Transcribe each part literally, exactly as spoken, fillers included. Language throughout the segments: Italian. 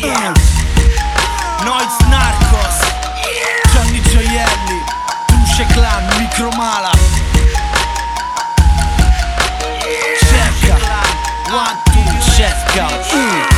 yeah. Noiz Narcos, Johnny Gioielli, Tusce Clan, Micromala, cerca, one, two, cerca, uh.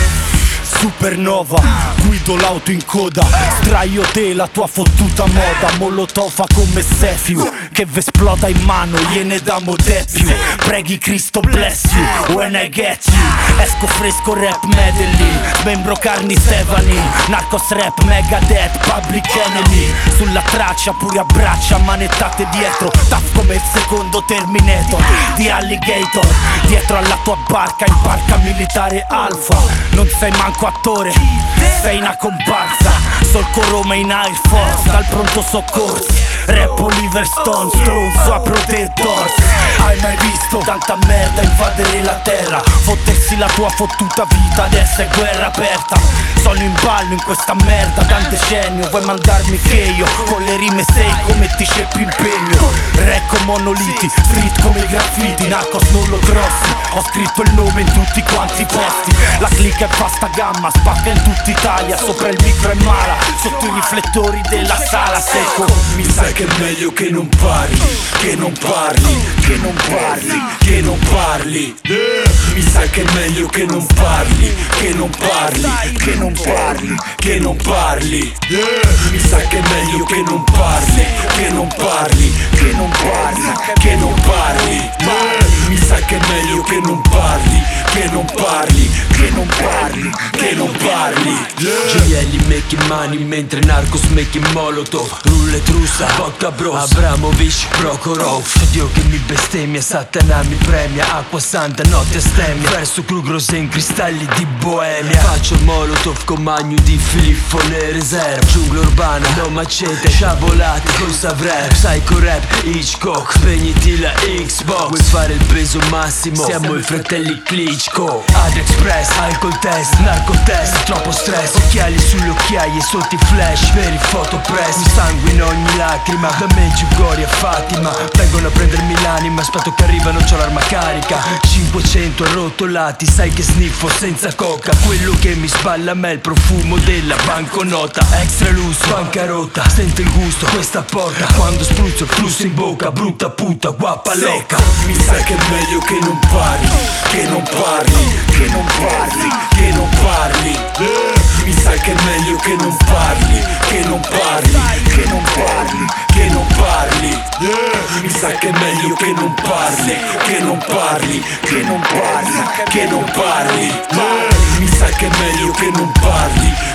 Supernova, guido l'auto in coda, straio te la tua fottuta moda. Molotov come Sefiu, che v'esploda in mano, gliene damo de più. Preghi Cristo bless you, when I get you. Esco fresco rap Medellin, membro Carni Stefani, Narcos rap Megadeth, Public Enemy. Sulla traccia pure abbraccia, manettate dietro, tough come il secondo Terminator di Alligator. Dietro alla tua barca in barca militare Alfa. Non sei manco attore, sei una comparsa. Solco Roma in Air Force, dal pronto soccorso. Rap Oliver Stone, stronzo apro te doors. Hai mai visto tanta merda invadere la terra? Fottersi la tua fottuta vita, adesso è guerra aperta. Sono in ballo in questa merda da un decennio. Vuoi mandarmi che io con le rime sei come ti ceppi impegno. Recco monoliti, street come i graffiti. Narcos non lo grossi, ho scritto il nome in tutti quanti i posti. La click è vasta gamma, spacca in tutta Italia. Sopra il micro è mala, sotto i riflettori della sala secco. Mi sai che è meglio che non parli, che non parli, che non parli, che non parli. Mi sai che è meglio che non parli, che non parli, che non parli, che non parli. Mi sai che è meglio che non parli, che non parli, che non parli, che non parli. Mi sai che è meglio che non parli, che non parli, che non parli, che non parli. Gioielli making money mentre Narcos making molotov. Roulette russa, vodka bros, Abramovic, Prokhorov. Dio che mi bestemmia, Satana mi premia. Acqua santa, notte stemmia. Verso Krugros in cristalli di Boemia. Faccio molotov con magno di Filippo le riserve. Giungla urbana, no macete, sciabolate con Savrep. Psycho rap, Hitchcock, spegniti la Xbox. Vuoi fare il peso massimo? Siamo i fratelli Klitschko. AliExpress, alcol test, narco test. Troppo stress, occhiali sulle occhiaie, sotto i flash, veri fotopress. Mi sangue in ogni lacrima, da me Giugori a Fatima. Vengono a prendermi l'anima, aspetto che arrivano, c'ho l'arma carica. Cinquecento arrotolati, sai che sniffo senza coca. Quello che mi spalla a me è il profumo della banconota. Extra lusso, bancarotta, sento il gusto, questa porta. Quando spruzzo il flusso in bocca, brutta puta, guappa loca. Mi sai che è meglio che non parli, che non parli, che non parli, che non parli. Mi sai che è meglio che non parli, che non parli, che non parli, che non parli. Mi sai che è meglio che non parli, che non parli, che non parli, che non parli. Mi sai che è meglio che non parli,